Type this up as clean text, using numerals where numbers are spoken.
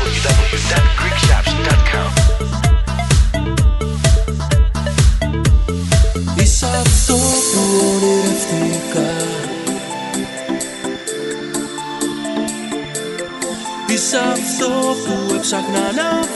www.greekshops.com. Είσαι αυτό που ονειρευτήκα, είσαι αυτό που έψαχνα να